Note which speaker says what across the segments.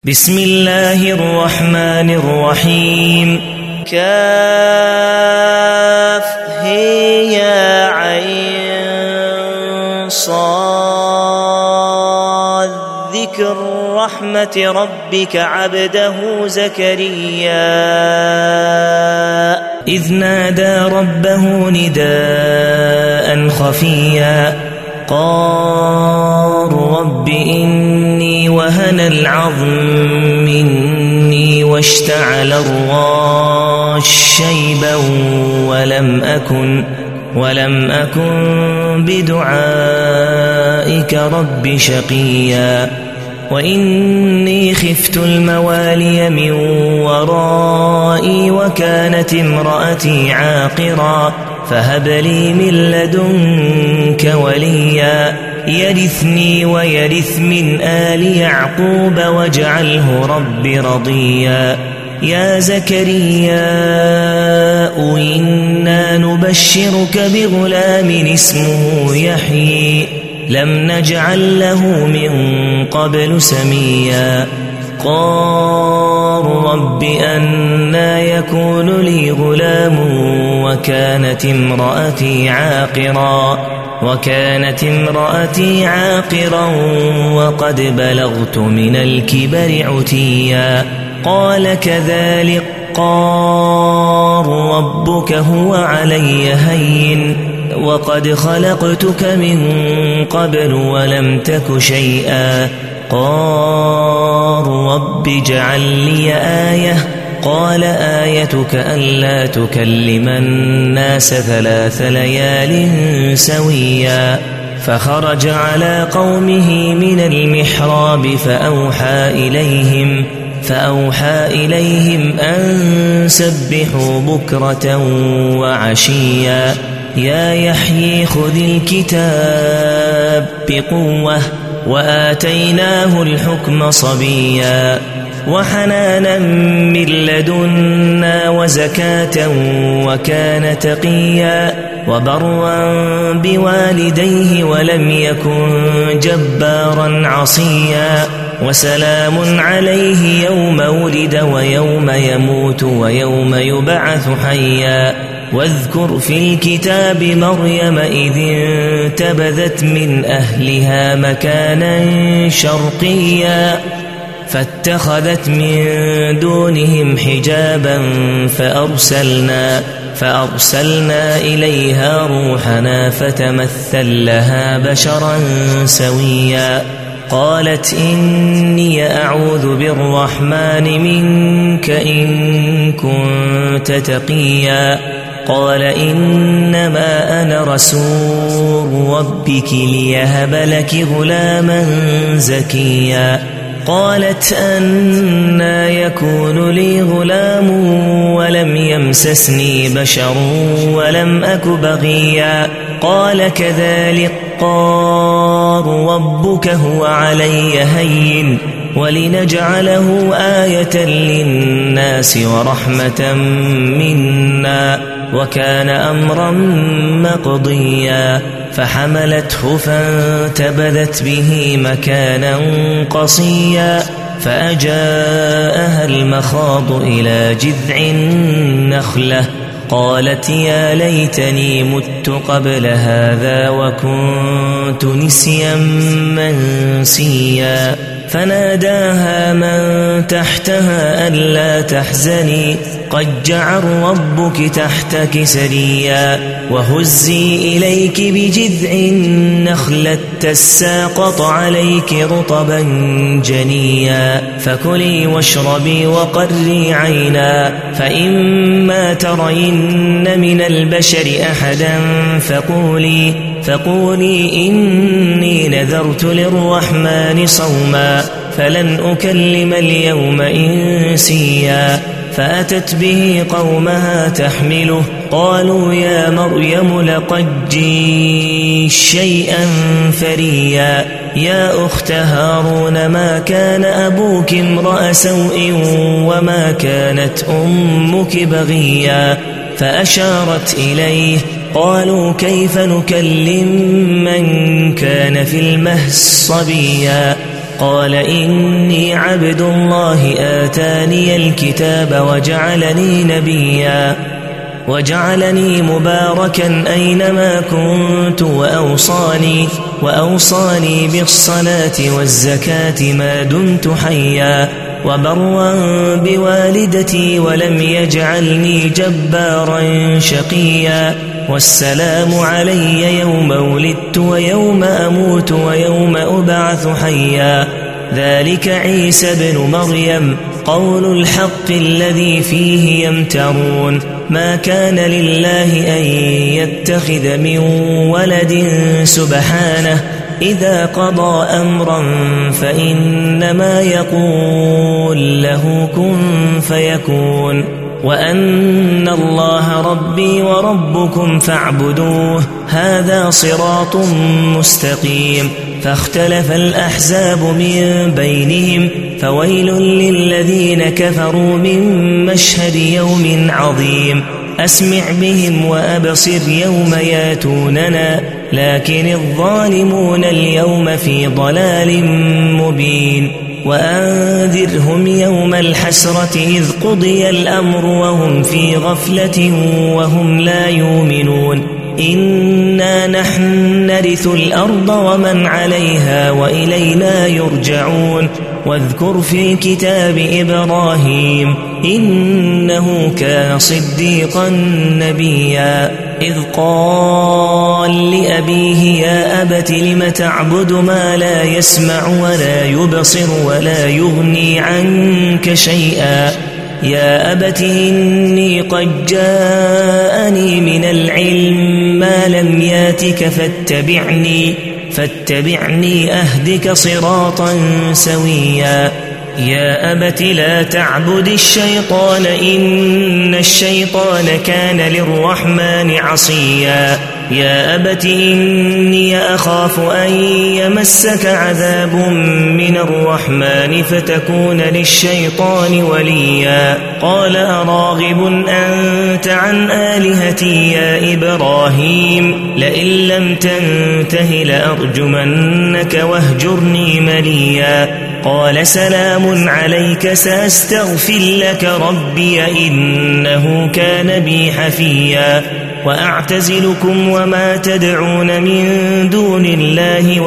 Speaker 1: بسم الله الرحمن الرحيم. كاف هي عين صاد ذكر رحمة ربك عبده زكريا إذ نادى ربه نداء خفيا قال رب إني وهن العظم مني واشتعل الراس شيبا ولم أكن بدعائك رب شقيا وإني خفت الموالي من ورائي وكانت امرأتي عاقرا فهب لي من لدنك وليا يرثني ويرث من آل يعقوب واجعله رب رضيا يا زكريا إنا نبشرك بغلام اسمه يحيى لم نجعل له من قبل سميا قال رب أنى يكون لي غلام وكانت امرأتي عاقرا وقد بلغت من الكبر عتيا قال كذلك قال ربك هو علي هين وقد خلقتك من قبل ولم تك شيئا قال رب اجعل لي آية قال آيتك ألا تكلم الناس 3 ليال سويا فخرج على قومه من المحراب فأوحى إليهم أن سبحوا بكرة وعشيا يا يحيى خذ الكتاب بقوة وآتيناه الحكم صبيا وحنانا من لدنا وزكاة وكان تقيا وبرا بوالديه ولم يكن جبارا عصيا وسلام عليه يوم ولد ويوم يموت ويوم يبعث حيا واذكر في الكتاب مريم إذ انتبذت من أهلها مكانا شرقيا فاتخذت من دونهم حجابا فأرسلنا إليها روحنا فتمثل لها بشرا سويا قالت إني أعوذ بالرحمن منك إن كنت تقيا قال إنما أنا رسول ربك ليهب لك غلاما زكيا قالت أنى يكون لي غلام ولم يمسسني بشر ولم أك بغيا قال كذلك قال ربك هو علي هين ولنجعله آية للناس ورحمة منا وكان أمرا مقضيا فحملته فانتبذت به مكانا قصيا فأجاءها المخاض إلى جذع النخلة قالت يا ليتني مت قبل هذا وكنت نسيا منسيا فناداها من تحتها ألا تحزني قد جعل ربك تحتك سريا وهزي إليك بجذع النخلة تساقط عليك رطبا جنيا فكلي واشربي وقري عينا فإما ترين من البشر أحدا فقولي إني نذرت للرحمن صوما فلن أكلم اليوم إنسيا فأتت به قومها تحمله قالوا يا مريم لقد جئت شيئا فريا يا أخت هارون ما كان أبوك امرأ سوء وما كانت أمك بغيا فأشارت إليه قالوا كيف نكلم من كان في المهد صبيا قال إني عبد الله آتاني الكتاب وجعلني نبيا وجعلني مباركا أينما كنت وأوصاني بالصلاة والزكاة ما دمت حيا وبرا بوالدتي ولم يجعلني جبارا شقيا والسلام علي يوم ولدت ويوم أموت ويوم أبعث حيا ذلك عيسى بن مريم قول الحق الذي فيه يمترون ما كان لله أن يتخذ من ولد سبحانه إذا قضى أمرا فإنما يقول له كن فيكون وأن الله ربي وربكم فاعبدوه هذا صراط مستقيم فاختلف الأحزاب من بينهم فويل للذين كفروا من مشهد يوم عظيم أسمع بهم وأبصر يوم ياتوننا لكن الظالمون اليوم في ضلال مبين وأنذرهم يوم الحسرة إذ قضي الأمر وهم في غفلة وهم لا يؤمنون إنا نحن نرث الأرض ومن عليها وإلينا يرجعون واذكر في الكتاب إبراهيم إنه كان صديقا نبيا إذ قال لأبيه يا أبت لم تعبد ما لا يسمع ولا يبصر ولا يغني عنك شيئا يا أبت إني قد جاءني من العلم ما لم ياتك فاتبعني أهدك صراطا سويا يا أبت لا تعبد الشيطان إن الشيطان كان للرحمن عصيا يا أبت إني أخاف أن يمسك عذاب من الرحمن فتكون للشيطان وليا قال أراغب أنت عن آلهتي يا إبراهيم لئن لم تنته لأرجمنك واهجرني مليا قال سلام عليك سأستغفر لك ربي إنه كان بي حفيا وأعتزلكم وما تدعون من دون الله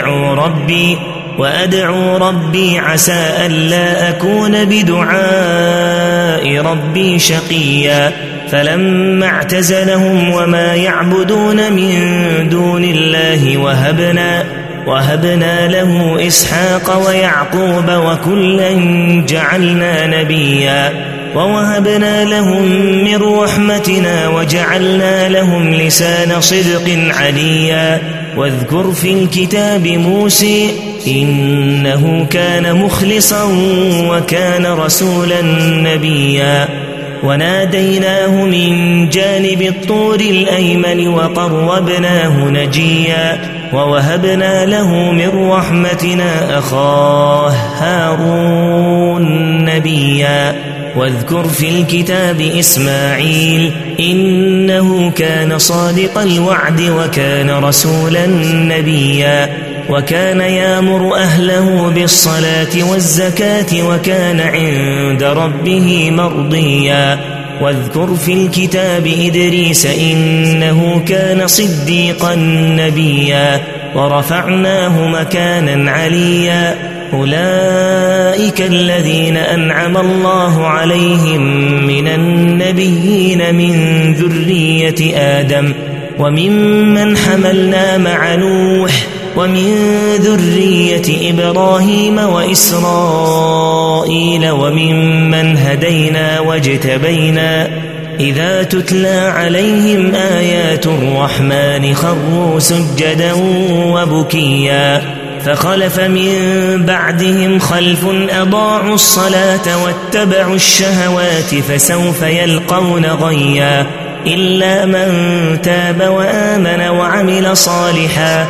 Speaker 1: وأدعو ربي عسى ألا أكون بدعاء ربي شقيا فلما اعتزلهم وما يعبدون من دون الله وهبنا له إسحاق ويعقوب وكلا جعلنا نبيا ووهبنا لهم من رحمتنا وجعلنا لهم لسان صدق عليا واذكر في الكتاب موسى إنه كان مخلصا وكان رسولا نبيا وناديناه من جانب الطور الأيمن وقربناه نجيا ووهبنا له من رحمتنا أخاه هارون نبيا واذكر في الكتاب إسماعيل إنه كان صادق الوعد وكان رسولا نبيا وكان يأمر أهله بالصلاة والزكاة وكان عند ربه مرضيا واذكر في الكتاب إدريس إنه كان صديقا نبيا ورفعناه مكانا عليا أولئك الذين أنعم الله عليهم من النبيين من ذرية آدم وممن حملنا مع نوح ومن ذرية إبراهيم وإسرائيل وممن هدينا واجتبينا إذا تتلى عليهم آيات الرحمن خروا سجدا وبكيا فخلف من بعدهم خلف أضاعوا الصلاة واتبعوا الشهوات فسوف يلقون غيا إلا من تاب وآمن وعمل صالحا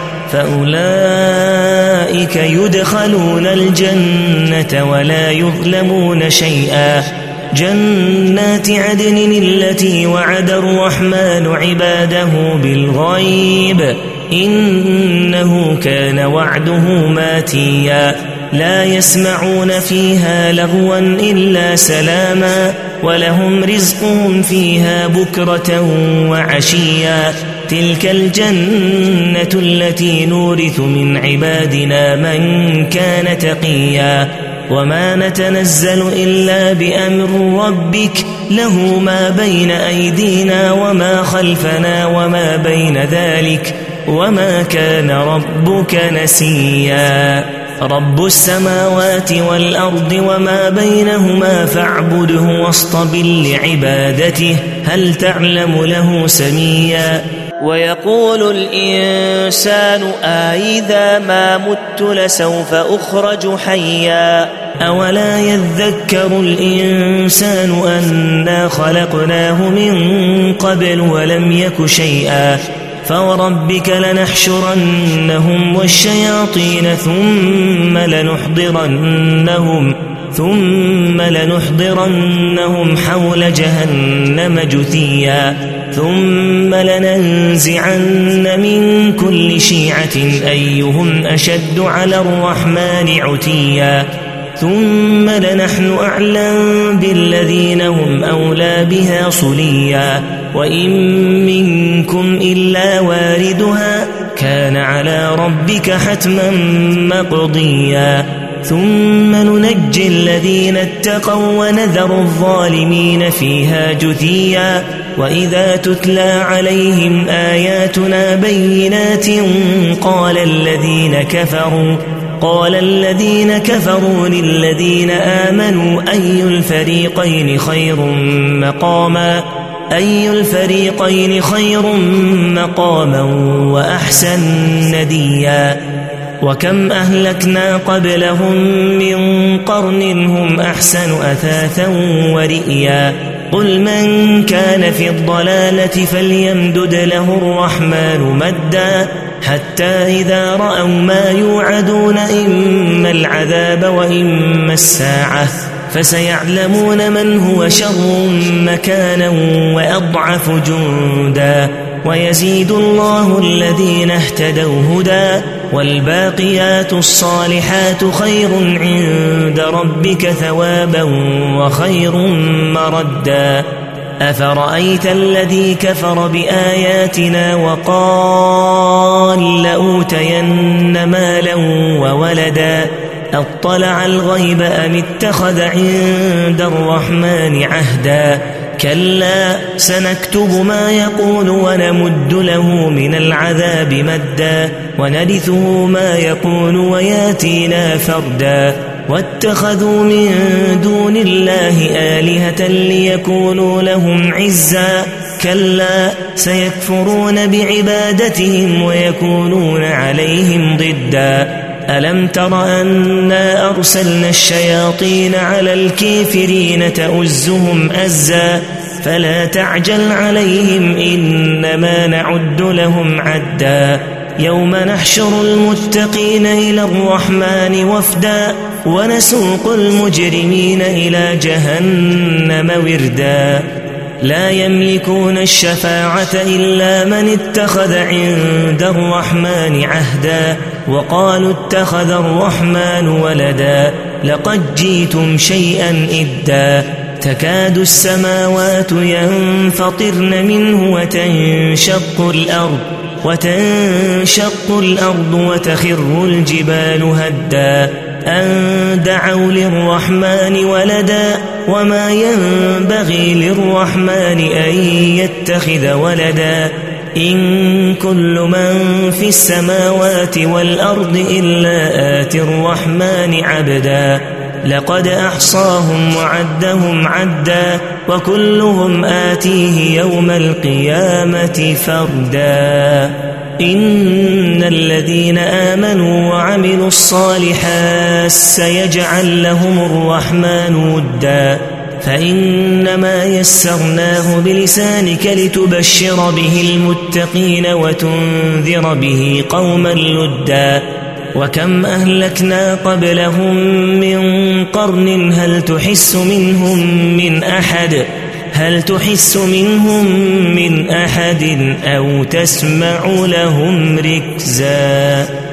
Speaker 1: فأولئك يدخلون الجنة ولا يظلمون شيئا جنات عدن التي وعد الرحمن عباده بالغيب إنه كان وعده ماتيا لا يسمعون فيها لغوا إلا سلاما ولهم رزقهم فيها بكرة وعشيا تلك الجنة التي نورث من عبادنا من كان تقيا وما نتنزل إلا بأمر ربك له ما بين أيدينا وما خلفنا وما بين ذلك وما كان ربك نسيا رب السماوات والأرض وما بينهما فاعبده واصطبر لعبادته هل تعلم له سميا
Speaker 2: ويقول الإنسان أإذا ما مت لسوف أخرج حيا
Speaker 1: أولا يذكر الإنسان أنا خلقناه من قبل ولم يك شيئا فوربك لنحشرنهم والشياطين ثم لنحضرنهم حول جهنم جثيا ثم لننزعن من كل شيعة أيهم أشد على الرحمن عتيا ثم لنحن أعلم بالذين هم أولى بها صليا وإن منكم إلا واردها كان على ربك حتما مقضيا ثم ننجي الذين اتقوا ونذر الظالمين فيها جثيا وإذا تتلى عليهم آياتنا بينات قال الذين كفروا للذين آمنوا أي الفريقين خير مقاما وأحسن نديا وكم أهلكنا قبلهم من قرن هم أحسن أثاثا ورئيا قل من كان في الضلالة فليمدد له الرحمن مدا حتى إذا رأوا ما يوعدون إما العذاب وإما الساعة فسيعلمون من هو شر مكانا وأضعف جندا ويزيد الله الذين اهتدوا هدى والباقيات الصالحات خير عند ربك ثوابا وخير مردا أفرأيت الذي كفر بآياتنا وقال لأوتين مالا وولدا أطلع الغيب أم اتخذ عند الرحمن عهدا كلا سنكتب ما يقول ونمد له من العذاب مدا ونرثه ما يقول وياتينا فردا واتخذوا من دون الله آلهة ليكونوا لهم عزا كلا سيكفرون بعبادتهم ويكونون عليهم ضدا ألم تر أنا أرسلنا الشياطين على الكافرين تؤزهم أزا فلا تعجل عليهم إنما نعد لهم عدا يوم نحشر المتقين إلى الرحمن وفدا ونسوق المجرمين إلى جهنم وردا لا يملكون الشفاعة إلا من اتخذ عند الرحمن عهدا وقالوا اتخذ الرحمن ولدا لقد جئتم شيئا إدا تكاد السماوات ينفطرن منه وتنشق الأرض وتخر الجبال هدا أن دعوا للرحمن ولدا وما ينبغي للرحمن أن يتخذ ولدا إن كل من في السماوات والأرض إلا آتي الرحمن عبدا لقد أحصاهم وعدهم عدا وكلهم آتيه يوم القيامة فردا إن الذين آمنوا وعملوا الصالحات سيجعل لهم الرحمن ودا فإنما يسرناه بلسانك لتبشر به المتقين وتنذر به قوما لدا وكم أهلكنا قبلهم من قرن هل تحس منهم من أحد أو تسمع لهم ركزا